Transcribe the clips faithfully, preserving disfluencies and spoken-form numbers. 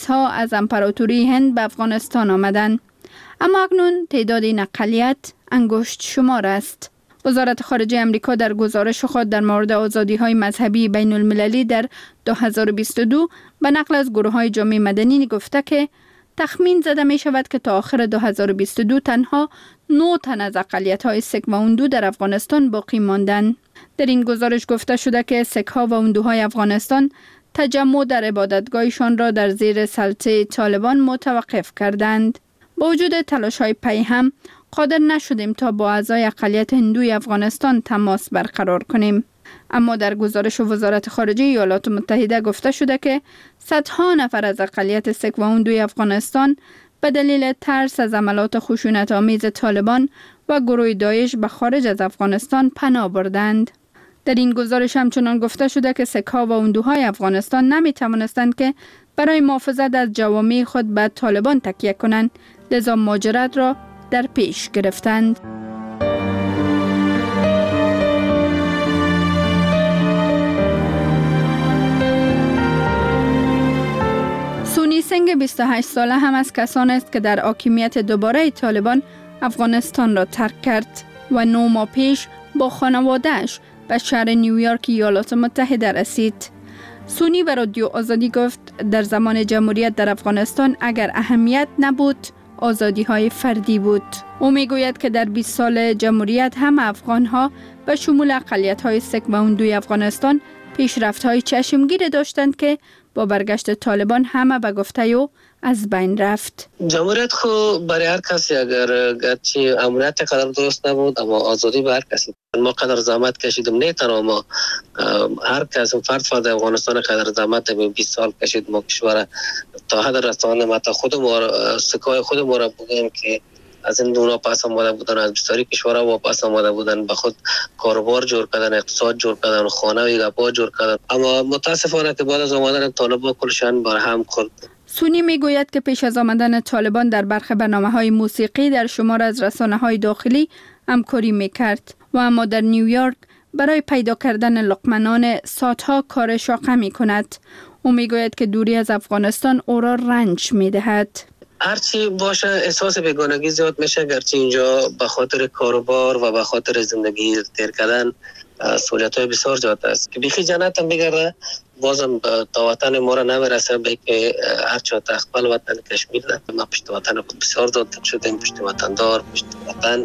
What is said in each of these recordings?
ها از امپراتوری هند به افغانستان آمدند. اما اکنون تعداد این اقلیت انگشت شمار است. وزارت خارجه امریکا در گزارش خود در مورد آزادی‌های مذهبی بین المللی در دو هزار و بیست و دو به نقل از گروه‌های جامعه مدنی گفته که تخمین زده می شود که تا آخر دو هزار و بیست و دو تنها نه تن از اقلیت‌های سک و هندو در افغانستان باقی ماندند. در این گزارش گفته شده که سک‌ها و هندوهای افغانستان تجمع در عبادتگاهشان را در زیر سلطه طالبان متوقف کردند. با وجود تلاش‌های پی هم قادر نشدیم تا با اعضای اقلیت هندوی افغانستان تماس برقرار کنیم. اما در گزارش وزارت خارجه ایالات متحده گفته شده که صدها نفر از اقلیت سک و هندوی افغانستان به دلیل ترس از عملات خشونت‌آمیز طالبان و گروه داعش به خارج از افغانستان پناه بردند. در این گزارش همچنان گفته شده که سک‌ها و هندوهای افغانستان نمی توانستند که برای محافظت از جوامع خود به طالبان تکیه کنند، لذا مهاجرت را در پیش گرفتند. سونی سنگ بیست و هشت ساله هم از کسان است که در حاکمیت دوباره طالبان افغانستان را ترک کرد و نه ماه پیش با خانواده‌اش به شهر نیویورک ایالات متحده رسید. سونی به رادیو آزادی گفت در زمان جمهوریت در افغانستان اگر اهمیت نبود آزادی های فردی بود. او می گوید که در بیست سال جمهوریت هم افغان ها به شمول اقلیت های سک و هندوی افغانستان پیشرفت های چشمگیر داشتند که با برگشت طالبان همه به گفته او از بین رفت. جمهوریت خو برای هر کسی اگر گرچه امنیت قدر درست نبود اما آزادی به هر کسی. ما قدر زحمت کشیدم، نه تنها ما، هر کس فرد فرد افغانستان قدر زحمت بیست سال کشید ما کشور تا حد رسانه ما تا خود ما سکای خود ما را بگیم که از این دونا پس آمده بودن، از بسیاری کشورها واپس آمده بودن، به خود کاروبار جور کردن، اقتصاد جور کردن، خانه و گپا جور کردن. اما متاسفانه که بعد از آمدن طالبان کلشان بر هم خورد. سونی می گوید که پیش از آمدن طالبان در برخی برنامه‌های موسیقی در شمار از رسانه‌های داخلی همکاری می‌کرد و اما در نیویورک برای پیدا کردن لقمنان ساعتها کار شاقه می‌کند. او می‌گوید که دوری از افغانستان او را رنج می‌دهد. هرچی باشه احساس بیگانگی زیاد میشه، گرچه اینجا به خاطر کاروبار و به خاطر زندگی تیر کردن سهولت‌های بسیار زیاد است که بیخی جنت هم بگرده بازم تا وطن ما را نمیرسه، به که هرچی تخپل وطن کشمیر ده. ما پشت وطن خود بسیار زیاد شدیم، پشت وطن دار، پشت وطن.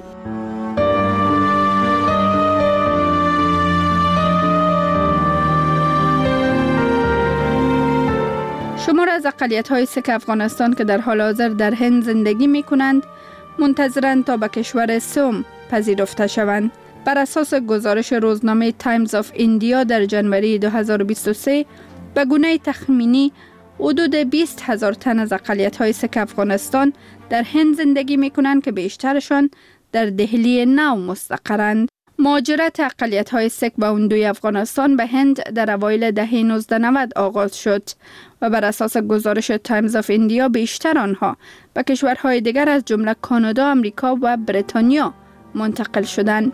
شمار از اقلیت‌های سک افغانستان که در حال حاضر در هند زندگی می‌کنند منتظرند تا به کشور سوم پذیرفته شوند. بر اساس گزارش روزنامه تایمز آف ایندیا در جنوری دو هزار و بیست و سه به گونه تخمینی حدود بیست هزار تن از اقلیت‌های سک افغانستان در هند زندگی می‌کنند که بیشترشان در دهلی نو مستقرند. مهاجرت اقلیت‌های سک و هندوی افغانستان به هند در اوایل دهه نوزده نود آغاز شد و بر اساس گزارش تایمز آف ایندیا بیشتر آنها به کشورهای دیگر از جمله کانادا، آمریکا و بریتانیا منتقل شدند.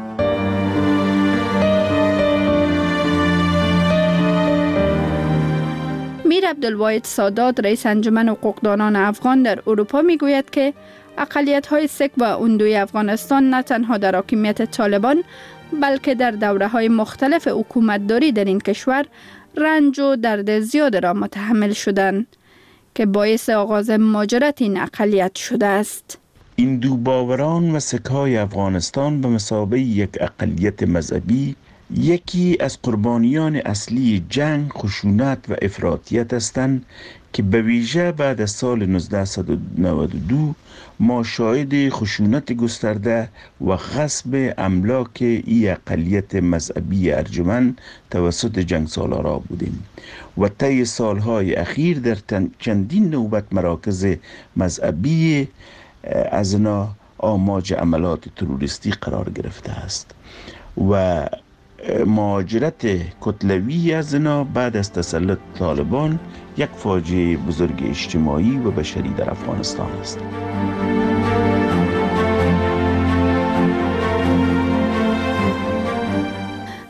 میر عبدالواحد سادات، رئیس انجمن حقوقدانان افغان در اروپا میگوید که اقلیت‌های سک و هندوی افغانستان نه تنها در حاکمیت طالبان بلکه در دوره‌های مختلف حکومتداری در این کشور رنج و درد زیاد را متحمل شدند که باعث آغاز مهاجرت این اقلیت شده است. این دو باوران و سک‌های افغانستان به مثابه یک اقلیت مذهبی یکی از قربانیان اصلی جنگ، خشونت و افراطیت هستند که به ویژه بعد از سال نوزده نود و دو ما شاهد خشونت گسترده و غصب املاک ای اقلیت مذهبی ارجمند توسط جنگ سالارا بودیم و طی سالهای اخیر در چندین نوبت مراکز مذهبی از اینا آماج عملات تروریستی قرار گرفته است و مهاجرت کتلوی از اینا بعد از تسلط طالبان یک فاجعه بزرگ اجتماعی و بشری در افغانستان است.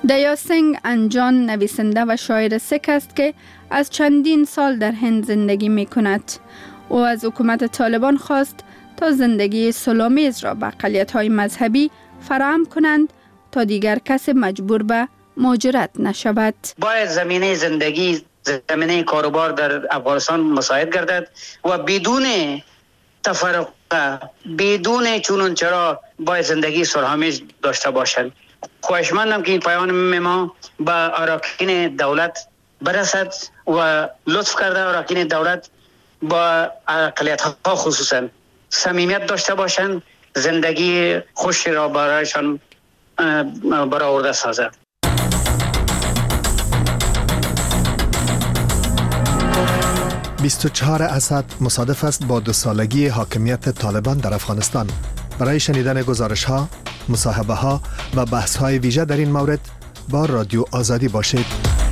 دیا سنگ انجان نویسنده و شاعر سیک است که از چندین سال در هند زندگی می کند. او از حکومت طالبان خواست تا زندگی صلح‌آمیز را به اقلیت‌های مذهبی فراهم کنند تا دیگر کس مجبور به مهاجرت نشود. باید زمینه زندگی، زمینه کاروبار در افغانستان مساعد گردد و بدون تفرقه، بدون چونون چرا باید زندگی صلح‌آمیز داشته باشند. خواهشمندم که این پیام ما به اراکین دولت برسد و لطف کرده اراکین دولت با اقلیت‌ها خصوصا صمیمیت داشته باشند، زندگی خوشی را برایشان برآورده سازد. بیست و چهار اسد مصادف است با دو سالگی حاکمیت طالبان در افغانستان. برای شنیدن گزارش ها، مصاحبه ها و بحث های ویژه در این مورد با رادیو آزادی باشید.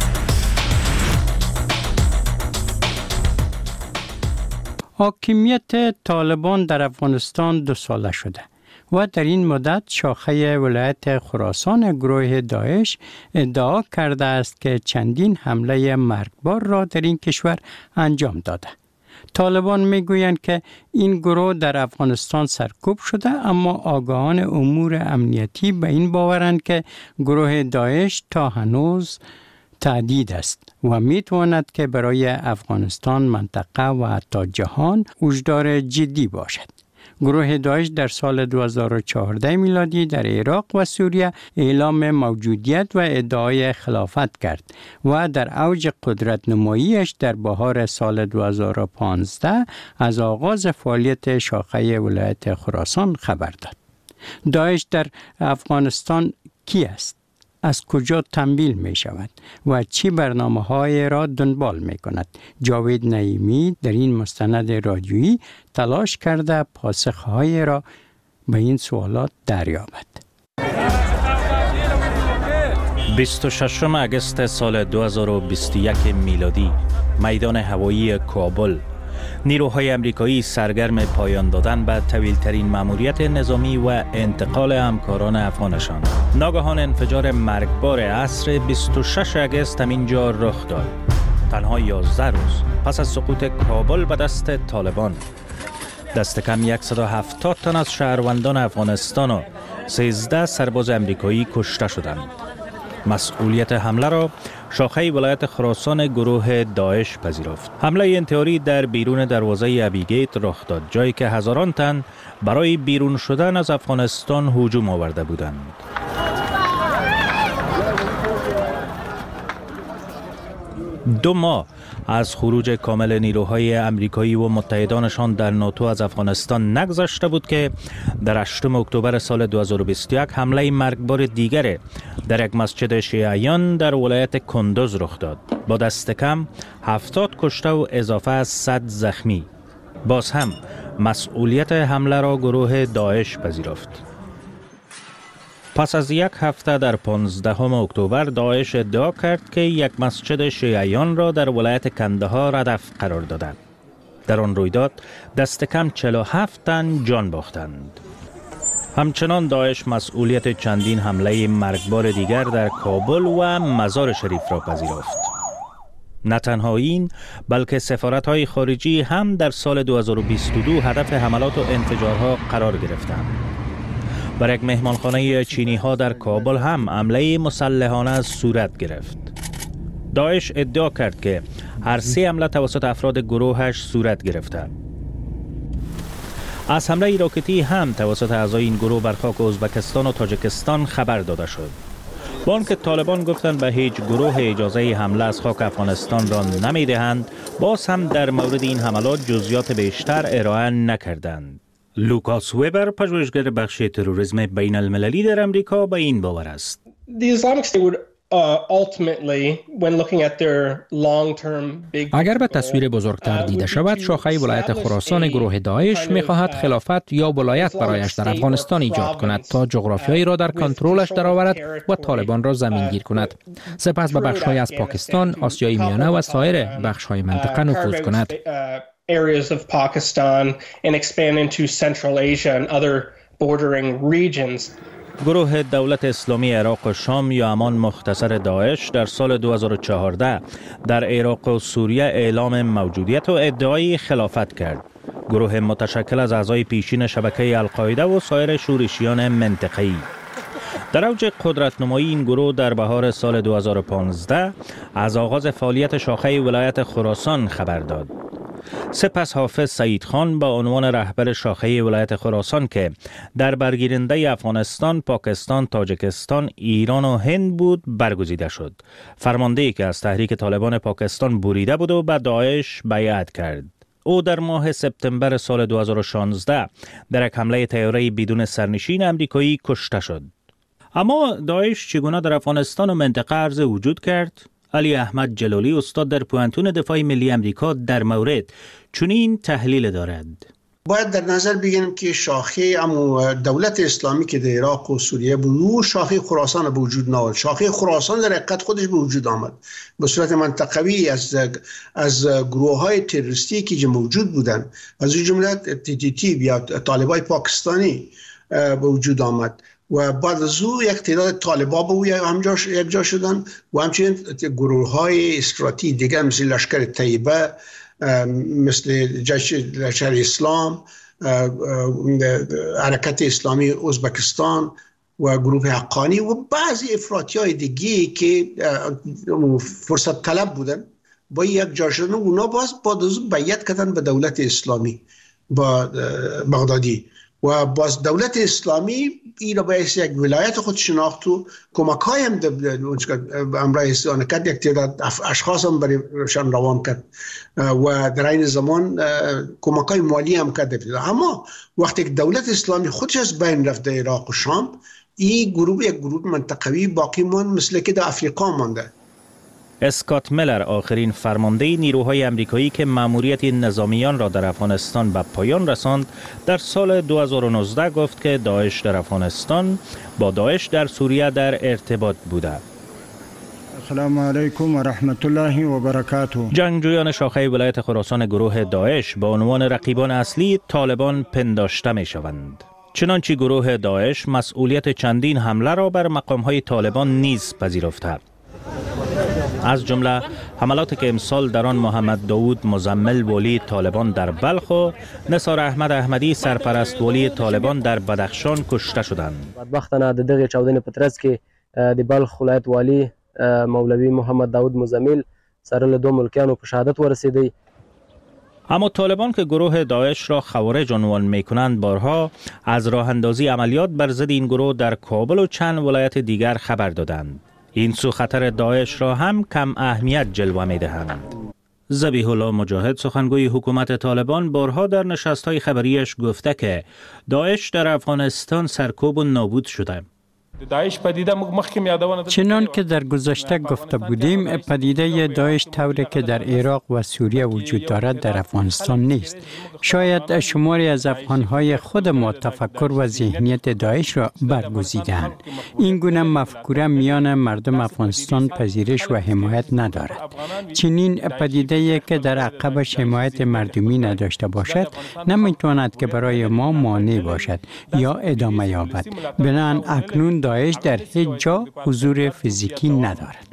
حاکمیت طالبان در افغانستان دو ساله شده و در این مدت شاخه ولایت خراسان گروه داعش ادعا کرده است که چندین حمله مرگبار را در این کشور انجام داده. طالبان میگویند که این گروه در افغانستان سرکوب شده، اما آگاهان امور امنیتی به این باورند که گروه داعش تا هنوز تهدید است و میتواند که برای افغانستان، منطقه و حتی جهان هشدار جدی باشد. گروه داعش در سال دو هزار و چهارده میلادی در عراق و سوریه اعلام موجودیت و ادعای خلافت کرد و در اوج قدرت نماییش در بهار سال دو هزار و پانزده از آغاز فعالیت شاخه ولایت خراسان خبر داد. داعش در افغانستان کی است؟ از کجا تمویل می شود و چی برنامه های را دنبال می کند؟ جاوید نعیمی در این مستند رادیویی تلاش کرده پاسخهای را به این سوالات دریابد. بیست و ششم اگست سال دو هزار و بیست و یک میلادی، میدان هوایی کابل. نیروهای امریکایی سرگرم پایان دادن به طویل‌ترین مأموریت نظامی و انتقال همکاران افغانشان. ناگهان انفجار مرگبار عصر بیست و ششم اگست همینجا رخ داد. تنها یازده روز پس از سقوط کابل به دست طالبان، دست کم صد و هفتاد تن از شهروندان افغانستان و سیزده سرباز امریکایی کشته شدند. مسئولیت حمله را شاخه ولایت خراسان گروه داعش پذیرفت. حمله انتحاری در بیرون دروازه ابیگیت رخ داد، جایی که هزاران تن برای بیرون شدن از افغانستان هجوم آورده بودند. دو ماه از خروج کامل نیروهای امریکایی و متحدانشان در ناتو از افغانستان نگذشته بود که در هشتم اکتبر سال دو هزار و بیست و یک حمله مرگبار دیگر در یک مسجد شیعیان در ولایت کندوز رخ داد، با دست کم هفتاد کشته و اضافه از صد زخمی. باز هم مسئولیت حمله را گروه داعش پذیرفت. پس از یک هفته در پانزدهم اکتبر داعش ادعا کرد که یک مسجد شیعیان را در ولایت کندهار هدف قرار دادند. در آن رویداد دست کم چهل و هفت تن جان باختند. همچنان داعش مسئولیت چندین حمله مرگبار دیگر در کابل و مزار شریف را پذیرفت. نه تنها این، بلکه سفارت‌های خارجی هم در سال دو هزار و بیست و دو هدف حملات و انفجارها قرار گرفتند. بر یک مهمانخانه چینی ها در کابل هم حمله مسلحانه صورت گرفت. داعش ادعا کرد که هر سه حمله توسط افراد گروهش صورت گرفته. از حمله راکتی هم توسط اعضای این گروه بر خاک ازبکستان و تاجیکستان خبر داده شد. با آنکه طالبان گفتند به هیچ گروه اجازه حمله از خاک افغانستان را نمیدهند، باز هم در مورد این حملات جزئیات بیشتر ارائه نکردند. لوکاس ویبر، پژوهشگر بخش تروریسم بین المللی در امریکا، به این باور است. اگر به تصویر بزرگتر دیده شود، شاخه ولایت خراسان گروه داعش می‌خواهد خلافت یا ولایت برایش در افغانستان ایجاد کند تا جغرافیایی را در کنترلش درآورد و طالبان را زمینگیر کند. سپس به بخش‌های از پاکستان، آسیای میانه و سایر بخش‌های منطقه نفوذ کند. areas of Pakistan and expand into Central Asia and other گروه دولت اسلامی عراق و شام یا همان مختصر داعش در سال دو هزار و چهارده در عراق و سوریه اعلام موجودیت و ادعای خلافت کرد. گروه متشکل از اعضای پیشین شبکه القاعده و سایر شورشیان منطقه‌ای. در اوج قدرت‌نمایی این گروه در بهار سال دو هزار و پانزده از آغاز فعالیت شاخه ولایت خراسان خبر داد. سپس حافظ سعید خان با عنوان رهبر شاخه ولایت خراسان که در برگیرنده افغانستان، پاکستان، تاجیکستان، ایران و هند بود برگزیده شد. فرمانده‌ای که از تحریک طالبان پاکستان بریده بود و به داعش بیعت کرد. او در ماه سپتامبر سال دو هزار و شانزده در یک حمله طیاره‌ای بدون سرنشین امریکایی کشته شد. اما داعش چگونه در افغانستان و منطقه عرض وجود کرد؟ علی احمد جلالی استاد در پوهنتون دفاع ملی امریکا در مورد چنین تحلیل دارد. باید در نظر بگیریم که شاخه اما دولت اسلامی که در عراق و سوریه بود، شاخه خراسان به وجود نآمد. شاخه خراسان در حقیقت خودش به وجود آمد به صورت منطقوی از از گروه‌های تروریستی که موجود بودند، از جمله تی تی تی یا طالبای پاکستانی به وجود آمد و بعد از او یک تعداد طالبا به او همجا یک جا شدن و همچنین گروه‌های استراتژی دیگر مثل لشکر طیبه، مثل جیش لشکر اسلام، حرکت اسلامی ازبکستان و گروه حقانی و بعضی افراطی‌های دیگه که فرصت طلب بودن با یک جا شدن. اونا باز بعد از او بیعت کردن به دولت اسلامی با بغدادی و باز دولت اسلامی این را باید یک ولایت خود شناخت و کمک های هم امرای اسیان کرد، یک تعداد اشخاص هم برایشان روان کرد و در این زمان کمک های مالی هم کرد. اما وقتی که دولت اسلامی خودش از بین رفت در عراق و شام، این گروه یک گروه منطقوی باقی ماند مثل که در افریقا مانده. اسکات میلر آخرین فرمانده نیروهای امریکایی که مأموریت نظامیان را در افغانستان به پایان رساند در سال دو هزار و نوزده گفت که داعش در افغانستان با داعش در سوریه در ارتباط بوده. السلام علیکم و رحمت الله و برکاته. جنگجویان شاخه ولایت خراسان گروه داعش با عنوان رقیبان اصلی طالبان پنداشته می شوند. چنانچه گروه داعش مسئولیت چندین حمله را بر مقام‌های طالبان نیز پذیرفته. از جمله حملاتی که امسال در آن محمد داود مزمل ولی طالبان در بلخ و نثار احمد احمدی سرپرست ولی طالبان در بدخشان کشته شدند. بدبختانه د دغه چاودنې په ترڅ کې د بلخ ولایت والی مولوی محمد داود مزمل سره له دوه ملکیانو په شهادت ورسېدی. اما طالبان که گروه داعش را خوارج عنوان می کنند بارها از راه اندازی عملیات بر ضد این گروه در کابل و چند ولایت دیگر خبر دادند. این سو خطر داعش را هم کم اهمیت جلوه می دهند. ذبیح الله مجاهد سخنگوی حکومت طالبان بارها در نشست‌های خبریش گفته که داعش در افغانستان سرکوب و نابود شده. چنان که در گذشته گفته بودیم، پدیده داعش طوری که در عراق و سوریه وجود دارد در افغانستان نیست. شاید شماری از افغانهای خود ما تفکر و ذهنیت داعش را برگزیدند. این گونه مفکوره میان مردم افغانستان پذیرش و حمایت ندارد. چنین پدیده که در عقبش حمایت مردمی نداشته باشد، نمیتواند که برای ما مانع باشد یا ادامه یابد. بنابراین اکنون داعش در هیچ جا حضور فیزیکی ندارد.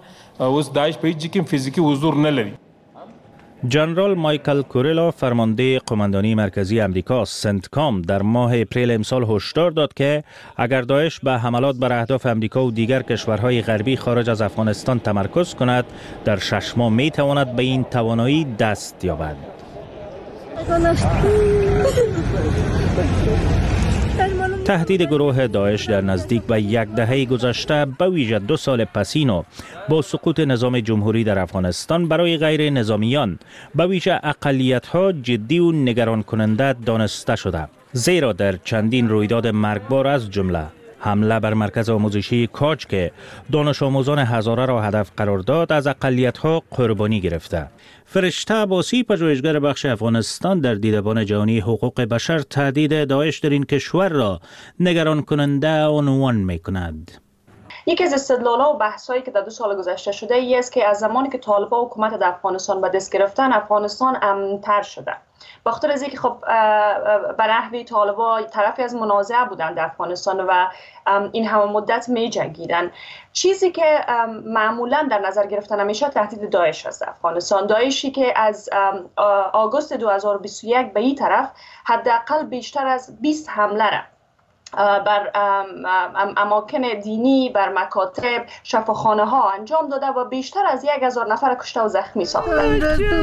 جنرال مایکل کوریلا فرمانده قماندانی مرکزی امریکا سنتکام در ماه اپریل امسال هشدار داد که اگر داعش به حملات بر اهداف امریکا و دیگر کشورهای غربی خارج از افغانستان تمرکز کند، در شش ماه می تواند به این توانایی دست یابد. تهدید گروه داعش در نزدیک به یک دهه گذشته به ویژه دو سال پسین و با سقوط نظام جمهوری در افغانستان برای غیر نظامیان به ویژه اقلیت‌ها جدی و نگران کننده دانسته شده، زیرا در چندین رویداد مرگبار از جمله حمله بر مرکز آموزشی کاج که دانش آموزان هزاره را هدف قرار داد از اقلیت‌ها قربانی گرفته. فرشته عباسی پژوهشگر بخش افغانستان در دیدبان جهانی حقوق بشر تهدید داعش در این کشور را نگران کننده عنوان می‌کند. یکی از استدلال‌ها و بحث‌هایی که در دو سال گذشته شده ای است که از زمانی که طالبان حکومت در افغانستان به دست گرفتن، افغانستان امن‌تر شده. بخاطر از اینکه خب به نحوی طالبان طرفی از منازعه بودن در افغانستان و این همه مدت می جنگیدن. چیزی که معمولا در نظر گرفته نمیشه تهدید داعش است. افغانستان داعشی که از آگوست دو هزار و بیست و یک به این طرف حداقل بیشتر از بیست حمله را بر اماکن دینی، بر مکاتب، شفاخانه ها انجام داده و بیشتر از یک هزار نفر کشته و زخمی ساخته.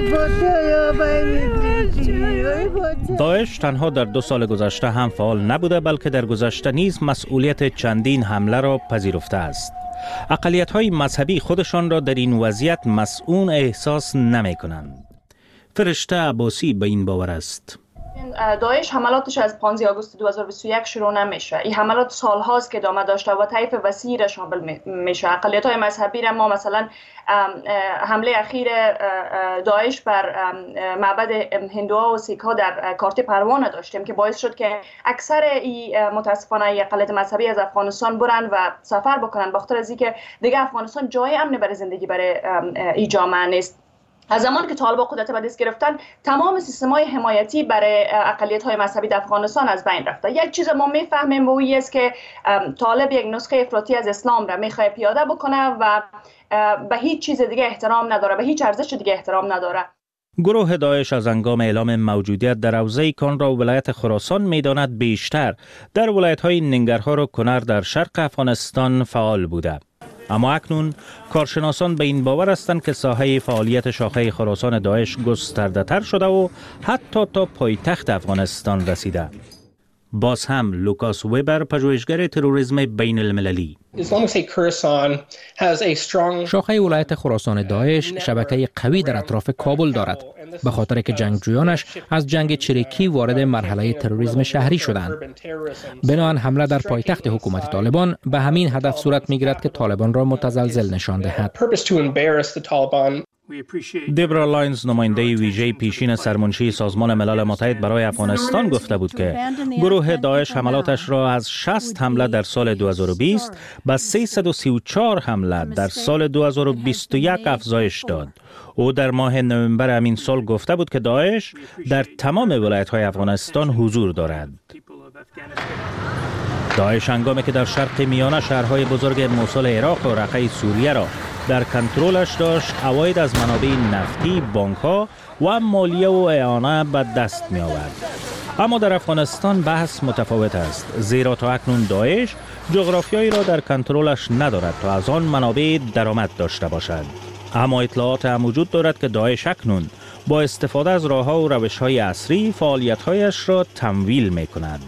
داعش تنها در دو سال گذشته هم فعال نبوده، بلکه در گذشته نیز مسئولیت چندین حمله را پذیرفته است. اقلیت‌های مذهبی خودشان را در این وضعیت مسئول احساس نمی کنند. فرشته عباسی به این باور است. داعش حملاتش از پانزده آگوست دو هزار و بیست و یک شروع نمیشه. این حملات سالهاست که ادامه داشته و طیف وسیعی را شامل میشه. اقلیت‌های مذهبی را ما مثلا حمله اخیر داعش بر معبد هندوها و سیک‌ها در کارت پروانه داشتیم که باعث شد که اکثر ای متاسفانه اقلیت مذهبی از افغانستان برن و سفر بکنن، بخاطر از اینکه دیگه افغانستان جای امن برای زندگی برای ای جامعه نیست. از زمانی که طالبان قدرت به دست گرفتن، تمام سیستم‌های حمایتی برای اقلیت‌های مذهبی در افغانستان از بین رفته. یک چیز ما می‌فهمیم و این است که طالب یک نسخه افراطی از اسلام را می‌خواد پیاده بکنه و به هیچ چیز دیگه احترام نداره، به هیچ ارزش دیگه احترام نداره. گروه داعش از هنگام اعلام موجودیت در حوزه کان را ولایت خراسان می‌داند بیشتر در ولایت‌های ننگرهار و کنر در شرق افغانستان فعال بوده. اما اکنون کارشناسان به این باور هستند که ساحه فعالیت شاخه خراسان داعش گسترده تر شده و حتی تا پایتخت افغانستان رسیده. باز هم لوکاس وبر، پژوهشگر تروریسم بین المللی: شاخه ولایت خراسان داعش شبکه قوی در اطراف کابل دارد، به خاطر که جنگجویانش از جنگ چریکی وارد مرحله تروریسم شهری شدند. بنابراین حمله در پایتخت حکومت طالبان به همین هدف صورت می‌گیرد که طالبان را متزلزل نشان دهد. دبرا لاینز، نماینده ویژه پیشین سرمنشی سازمان ملل متحد برای افغانستان، گفته بود که گروه داعش حملاتش را از شصت حمله در سال دو هزار و بیست به سیصد و سی و چهار حمله در سال دو هزار و بیست و یک افزایش داد. او در ماه نوامبر همین سال گفته بود که داعش در تمام ولایت‌های افغانستان حضور دارد. داعش هنگامی که در شرق میانه شهرهای بزرگ موصل عراق و رقه سوریه را در کنترلش داشت، عواید از منابع نفتی، بانک‌ها و مالیه و اعانه به دست می آورد. اما در افغانستان بحث متفاوت است، زیرا تا اکنون داعش جغرافیایی را در کنترلش ندارد تا از آن منابع درآمد داشته باشد. اما اطلاعات هم وجود دارد که داعش اکنون با استفاده از راه‌ها و روش‌های عصری فعالیت‌هایش را تمویل می‌کند.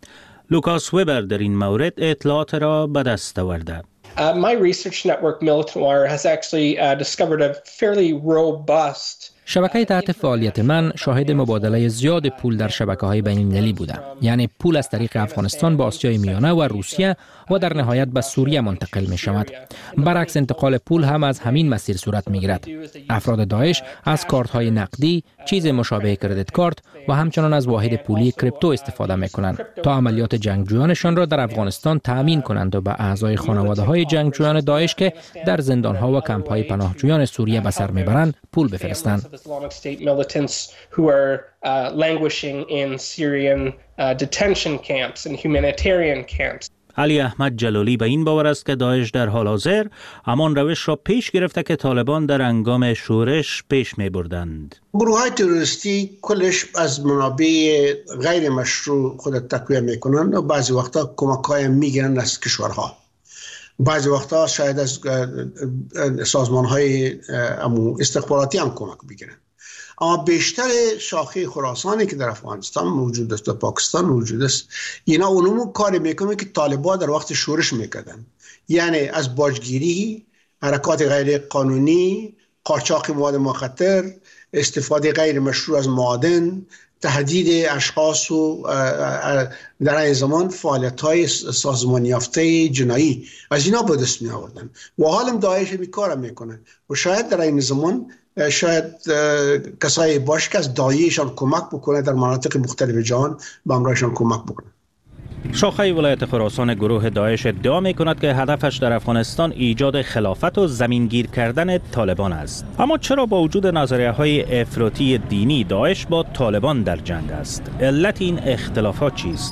لوکاس وبر در این مورد اطلاعات را به دست آورده. Uh, my research network, Militanoir, has actually uh, discovered a fairly robust شبکه تحت فعالیت من شاهد مبادله زیاد پول در شبکه‌های بین‌المللی بوده، یعنی پول از طریق افغانستان به آسیای میانه و روسیه و در نهایت به سوریه منتقل می شود. برعکس انتقال پول هم از همین مسیر صورت می گیرد. افراد داعش از کارت‌های نقدی، چیز مشابه کردیت کارت و همچنان از واحد پولی کریپتو استفاده می کنند تا عملیات جنگجویانشان را در افغانستان تأمین کنند و به اعضای خانواده‌های جنگجویان داعش که در زندان‌ها و کمپ‌های پناهجویان سوریه به سر میبرند پول بفرستند. Islamic State militants who are uh, languishing in Syrian uh, detention camps and humanitarian camps. علی احمد جلالی به این باور است که داعش در حال حاضر همان روش را پیش گرفته که طالبان در هنگام شورش پیش می بردند. گروه های تروریستی کلش از منابع غیر مشروع خود تقویه می کنند و بعضی وقتا کمک های می گیرند از کشورها. بعضی وقتا شاید از سازمان های استخباراتی هم کمک بگیرن. اما بیشتر شاخه خراسانی که در افغانستان موجود است و پاکستان موجود است، اینا اونمو کاری میکنه که طالبان در وقت شورش میکردن، یعنی از باجگیری، حرکات غیر قانونی، قاچاق مواد مخدر، استفاده غیر مشروع از معادن، تهدید اشخاص و در این زمان فعالیت‌های سازمان یافته جنایی از اینا به دست می آوردن و حالم داعش می کار میکنه و شاید در این زمان شاید کسایی باشه که از دایهشان کمک بکنه در مناطق مختلف جهان به همراهشان کمک بکنه. شاخه ولایت خراسان گروه داعش ادعا می کند که هدفش در افغانستان ایجاد خلافت و زمینگیر کردن طالبان است. اما چرا با وجود نظریه های افراطی دینی داعش با طالبان در جنگ است؟ علت این اختلافات چیست؟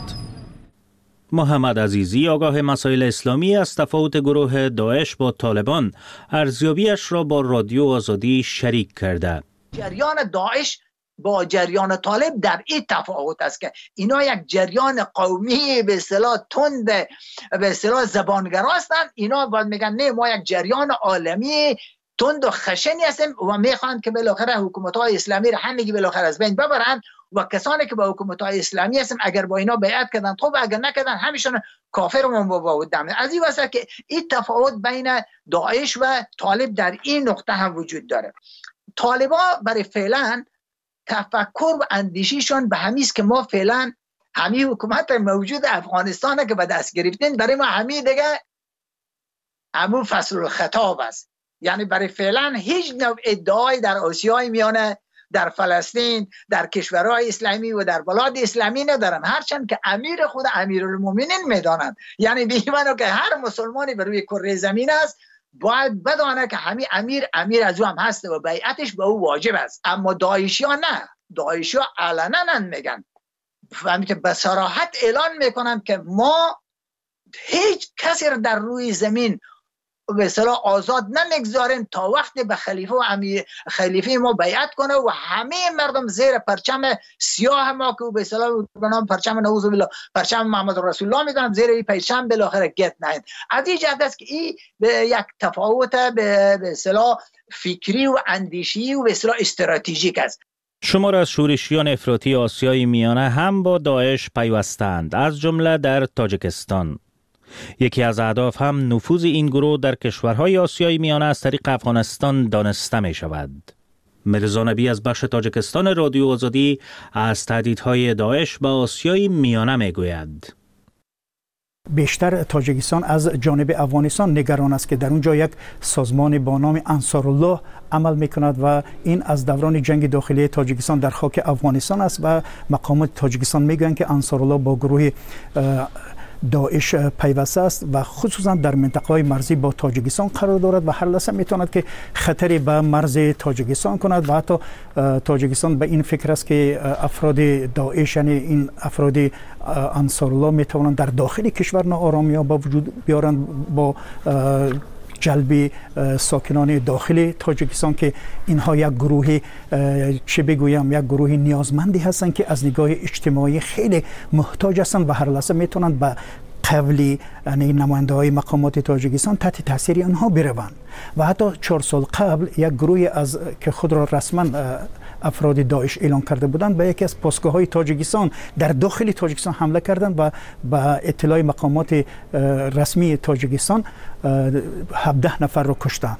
محمد عزیزی آگاه مسائل اسلامی از تفاوت گروه داعش با طالبان ارزیابیش را با رادیو آزادی شریک کرده. جریان داعش با جریان طالب در این تفاوت است که اینا یک جریان قومی به اصطلاح تند به اصطلاح زبانگرا هستند، اینا باید میگن نه ما یک جریان عالمی تند و خشنی هستیم و میخوان که بالاخره حکومت‌های اسلامی را همگی بالاخره از بین ببرند و کسانی که با حکومت‌های اسلامی هستن اگر با اینا بیعت کردن خب اگر نکردن همیشون کافر و مباود دم. از این واسه که این تفاوت بین داعش و طالب در این نقطه هم وجود داره. طالبا برای فعلا تفکر و اندیشیشون به همیست که ما فعلا همی حکومت موجود افغانستان که به دست گرفتین برای ما همی دیگه همون فصل الخطاب است. یعنی برای فعلا هیچ نوع ادعای در آسیای میانه، در فلسطین، در کشورهای اسلامی و در بلاد اسلامی ندارن، هرچند که امیر خود امیرالمومنین میدانند. یعنی بیمانو که هر مسلمانی بر روی کره زمین است باید بدانه که همین امیر امیر از او هم هست و بیعتش به او واجب است. اما داعشی ها نه، داعشی ها علنا میگن، فهمی که به صراحت اعلان میکنن که ما هیچ کسی را در روی زمین به اصطلاح آزاد نمیگذاریم تا وقتی به خلیفه و امیر خلیفه ما بیعت کنه و همه مردم زیر پرچم سیاه ما که به اصطلاح به نام پرچم نعوذ بالله پرچم محمد رسول الله میدونم زیر این پرچم بالاخره گت نهید. از این جهت است که این به یک تفاوت به اصطلاح فکری و اندیشی و به اصطلاح استراتژیک است. شمار از شورشیان افراطی آسیای میانه هم با داعش پیوستند، از جمله در تاجیکستان. یکی از اهداف هم نفوذ این گروه در کشورهای آسیای میانه از طریق افغانستان دانسته می شود. مرزا نبی از بخش تاجیکستان رادیو آزادی از تهدیدهای داعش به آسیای میانه می گوید. بیشتر تاجیکستان از جانب افغانستان نگران است که در اونجا یک سازمان با نام انصارالله عمل میکند و این از دوران جنگ داخلی تاجیکستان در خاک افغانستان است و مقامات تاجیکستان میگویند که انصارالله با گروه داعش پیوسته است و خصوصا در منطقه‌های مرزی با تاجیکستان قرار دارد و هر لحظه میتواند که خطری به مرز تاجیکستان کند و حتی تاجیکستان به این فکر است که افراد داعش یعنی این افراد انصارالله میتوانند در داخل کشور ناآرامی با وجود بیارند با جلب ساکنان داخل تاجیکستان که اینها یک گروه چه بگویم یک گروه نیازمندی هستند که از نگاه اجتماعی خیلی محتاج هستند و هر لحظه میتونند به قبلی یعنی نماینده های مقامات تاجیکستان تحت تاثیر آنها بروند و حتی چهار سال قبل یک گروه از که خود را رسما افراد داعش اعلان کرده بودند به یکی از پاسگاه‌های تاجیکستان در داخل تاجیکستان حمله کردند و با اطلاع مقامات رسمی تاجیکستان هفده نفر را کشتند.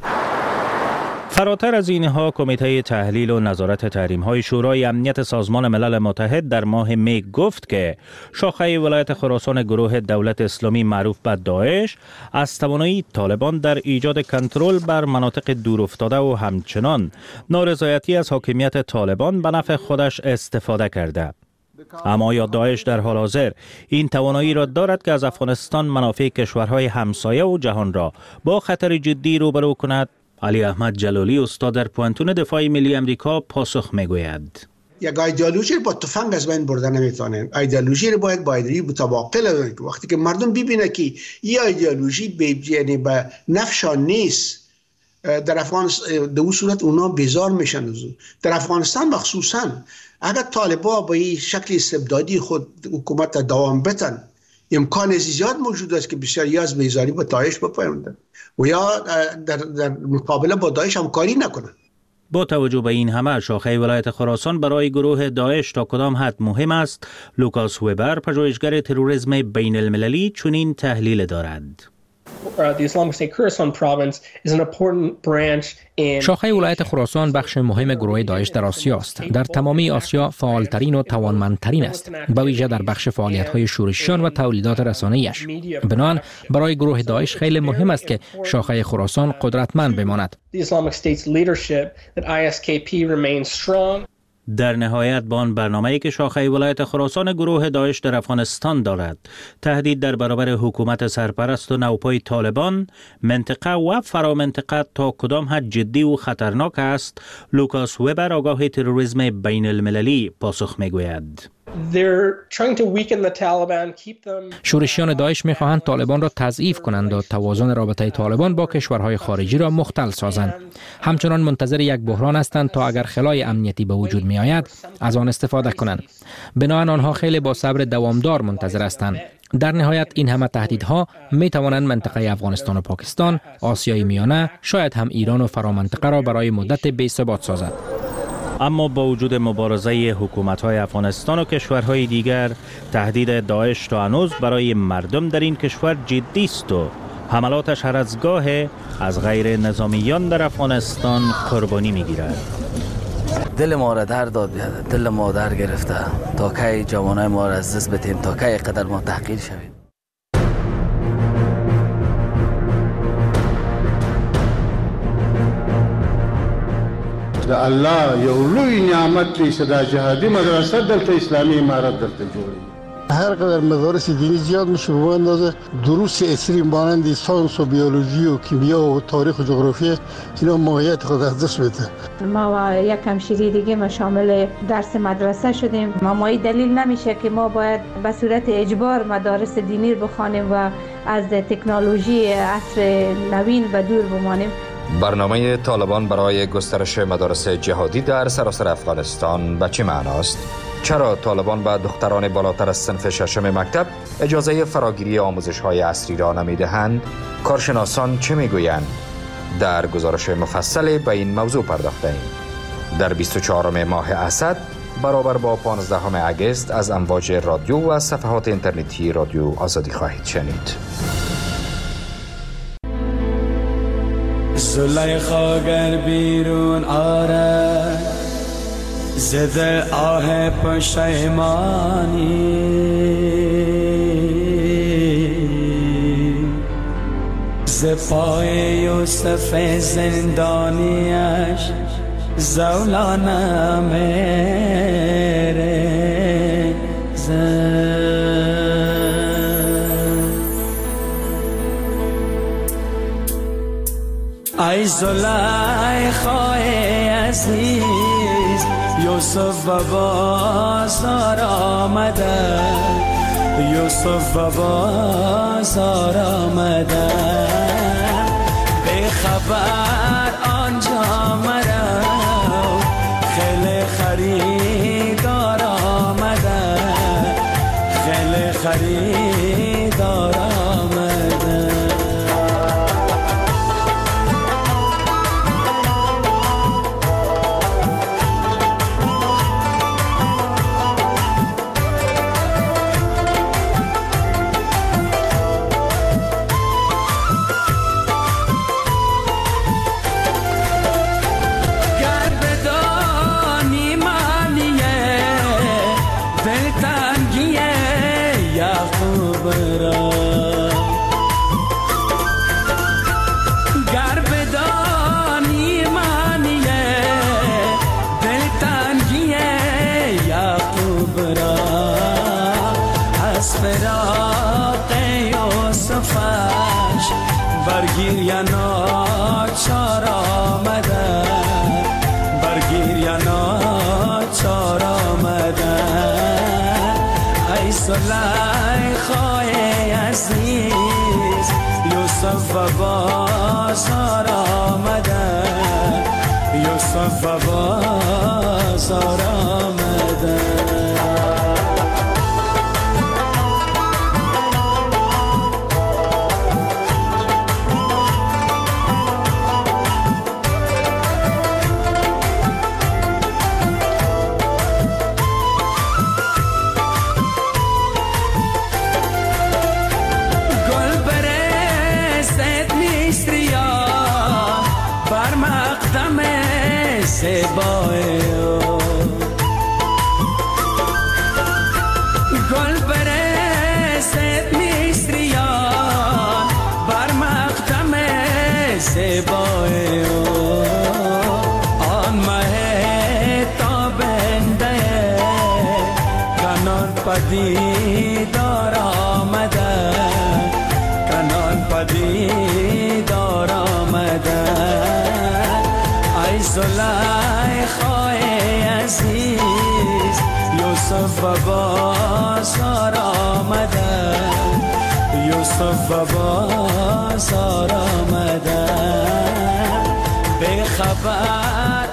فراتر از اینها کمیته تحلیل و نظارت تحریم‌های شورای امنیت سازمان ملل متحد در ماه می گفت که شاخه ولایت خراسان گروه دولت اسلامی معروف به داعش از توانایی طالبان در ایجاد کنترل بر مناطق دورافتاده و همچنان نارضایتی از حاکمیت طالبان به نفع خودش استفاده کرده. اما یا داعش در حال حاضر این توانایی را دارد که از افغانستان منافع کشورهای همسایه و جهان را با خطر جدی روبرو کند؟ علی احمد جلالی استاد در پوانتون دفاع ملی امریکا پاسخ میگوید. یک ایدئولوژی با تفنگ از بین برده نمیتونه. ایدئولوژی رو باید باید متواقع کنه. وقتی که مردم ببینه که این ایدئولوژی به یعنی به نفعشان نیست در افغانستان در اون صورت اونا بیزار میشن. در افغانستان مخصوصا اگر طالبان با این شکل استبدادی خود حکومت دوام بدن امکان زیاد موجود است که بسیاری از بیزاری با داعش بپیوندند و یا در, در مقابله با داعش همکاری نکنند. با توجه به این همه شاخه ولایت خراسان برای گروه داعش تا کدام حد مهم است؟ لوکاس وبر پژوهشگر تروریسم بین المللی چنین تحلیل دارد. شاخه ولایت خراسان بخش مهم گروه داعش در آسیا است. در تمامی آسیا فعالترین و توانمندترین است، به ویژه در بخش فعالیت‌های شورشیان و تولیدات رسانه‌ایش. بنابراین برای گروه داعش خیلی مهم است که شاخه خراسان قدرتمند بماند. در نهایت با آن برنامه‌ای که شاخه ولایت خراسان گروه داعش در افغانستان دارد، تهدید در برابر حکومت سرپرست و نوپای طالبان، منطقه و فرامنطقه تا کدام حد جدی و خطرناک است، لوکاس وبر آگاه تروریسم بین المللی پاسخ میگوید. شورشیان داعش می‌خواهند طالبان را تضعیف کنند و توازن رابطه طالبان با کشورهای خارجی را مختل سازند. همچنان منتظر یک بحران هستند تا اگر خلای امنیتی به وجود می آید از آن استفاده کنند. بنابراین آنها خیلی با صبر دوامدار منتظر هستند. در نهایت این همه تهدیدها می توانند منطقه افغانستان و پاکستان، آسیای میانه، شاید هم ایران و فرامنطقه را برای مدت بی ثبات سازد. اما با وجود مبارزه حکومت‌های افغانستان و کشورهای دیگر، تهدید داعش تا هنوز برای مردم در این کشور جدی است و حملاتش هر از گاه از غیر نظامیان در افغانستان قربانی می‌گیرد. دل ما را در داد، دل ما در گرفته تا کی جوانای ما را از دست بدیم، تا کی قدر ما تحقیر شویم. د الله یو لوی نعمت دی چې دا جهادي مدرسه دلته اسلامي امارت دلته جوړي. هر قدر مدارس دینی زیاد میشه به اندازه دروس اصلی مانند ساینس و بیولوژی و کیمیا و تاریخ و جغرافی اینا ماهیت خود از دست میده. ما و یک همشیری دیگه ما شامل درس مدرسه شدیم. مامایی دلیل نمیشه که ما باید به صورت اجبار مدارس دینی رو بخوانیم و از تکنولوژی عصر نوین و دور بمانیم. برنامه طالبان برای گسترش مدارس جهادی در سراسر افغانستان به چه معناست؟ چرا طالبان به دختران بالاتر از صنف ششم مکتب اجازه فراگیری آموزش‌های عصری را نمی‌دهند؟ کارشناسان چه می‌گویند؟ در گزارش مفصل به این موضوع پرداخته‌ایم. در بیست و چهارم ماه اسد برابر با پانزدهم اگست از امواج رادیو و صفحات اینترنتی رادیو آزادی خواهید شنید. زلیخا گر بیرون آرد زده آه پشیمانی، ز پای یوسف زندانیش زولانه میره زد. ای زلیخای عزیز یوسف و بازار آمده، یوسف و بازار آمده، به خبر آنجا مرا خیلی خریدار آمده، خیلی خریدار آمده. برگیر یا ناچار آمده، برگیر یا ناچار آمده. ای زلیخای عزیز یوسف و بازار آمده، یوسف و بازار آمده. گل برسد میستریان بر مقدم زیبای او، آن مه تاب پدیدار آمده کنان پدیدار آمده ای زلیخای عزیز یوسف و بازار آمده یوسف و بازار آمده به خبر